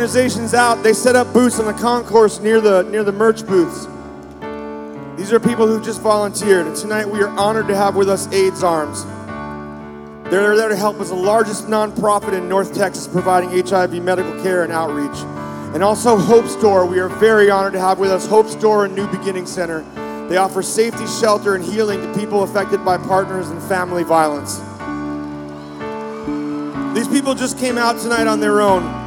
organizations out. They set up booths on the concourse near the merch booths. These are people who just volunteered, and tonight we are honored to have with us AIDS Arms. They're there to help as the largest nonprofit in North Texas providing HIV medical care and outreach. And also Hope's Door, we are very honored to have with us Hope's Door and New Beginning Center. They offer safety, shelter, and healing to people affected by partners and family violence. These people just came out tonight on their own.